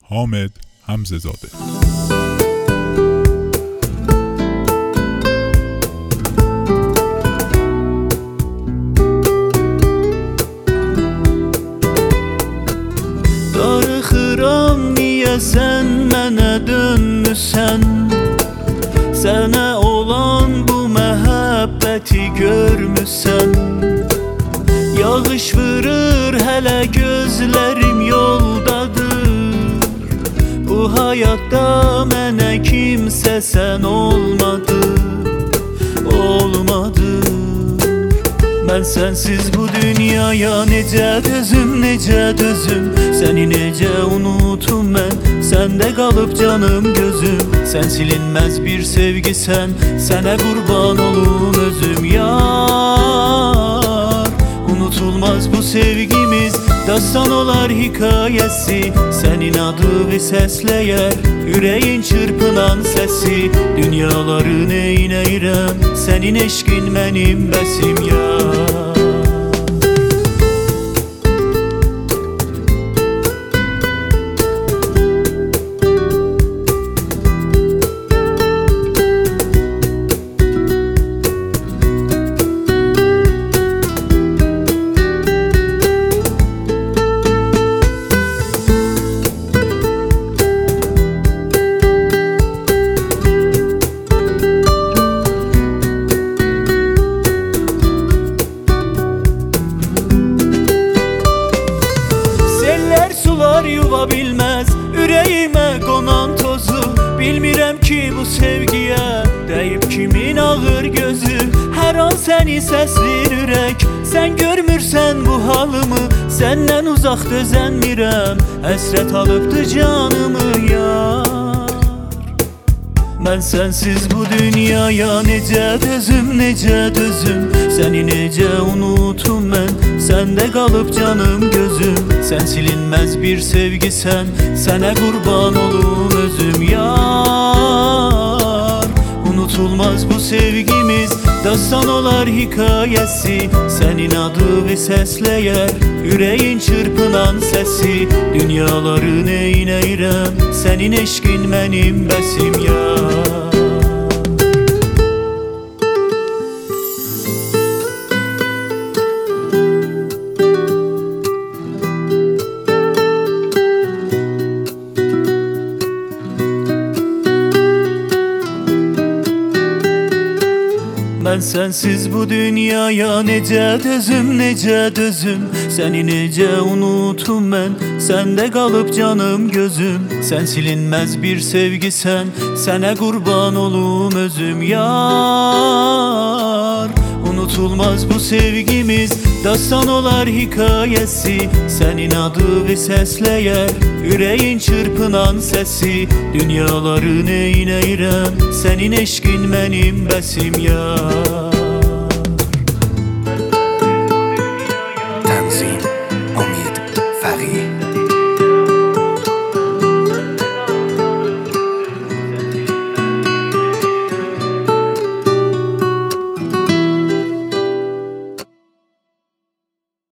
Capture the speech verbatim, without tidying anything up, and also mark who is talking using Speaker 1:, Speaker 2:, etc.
Speaker 1: حامد حمزه‌زاده.
Speaker 2: Darıxıram niyə sən mənə dönmüsən? Sənə olan bu məhəbbəti görmüsən? Yağış vurur hələ gözlərim yoldadır. Bu həyatda mənə kimsə sən olmadı, olmadı. Mən sənsiz bu dünyaya necə dözüm, necə dözüm? Səni necə unutum mən? Səndə qalıb canım gözüm. Sən silinməz bir sevgisən, sənə qurban olum özüm yar. Unutulmaz bu sevgimiz, dastan olar hikayəsi. Sənin adını səsləyər, ürəyin çırpınan səsi. Dünyaları neynəyirəm, sənin eşqin mənim bəsim yar. Yuva bilməz ürəyimə qonan tozu. Bilmirəm ki bu sevgiyə dəyib kimin ağır gözü. Hər an səni səsləyir ürək, sən görmürsən bu halımı. Səndən uzaq dözənmirəm, həsrət alıbdı canımı yar. Mən sənsiz bu dünyaya necə dözüm, necə dözüm? Səni necə unutum mən? Səndə qalıb canım gözüm. Sən silinməz bir sevgisən, sənə qurban olum özüm yar. Unutulmaz bu sevgimiz, dastan olar hikayəsi. Sənin adını səsləyər, ürəyin çırpınan səsi. Dünyaları neynəyirəm, sənin eşqin mənim bəsim yar. Mən sənsiz bu dünyaya necə dözüm, necə dözüm? Səni necə unutum mən? Səndə qalıb canım gözüm. Sən silinməz bir sevgisən, sənə qurban olum özüm yar. Unutulmaz bu sevgimiz, dastan olar hikayəsi. Sənin adını səsləyər, ürəyin çırpınan səsi. Dünyaları neynəyirəm, sənin eşqin mənim bəsim yar.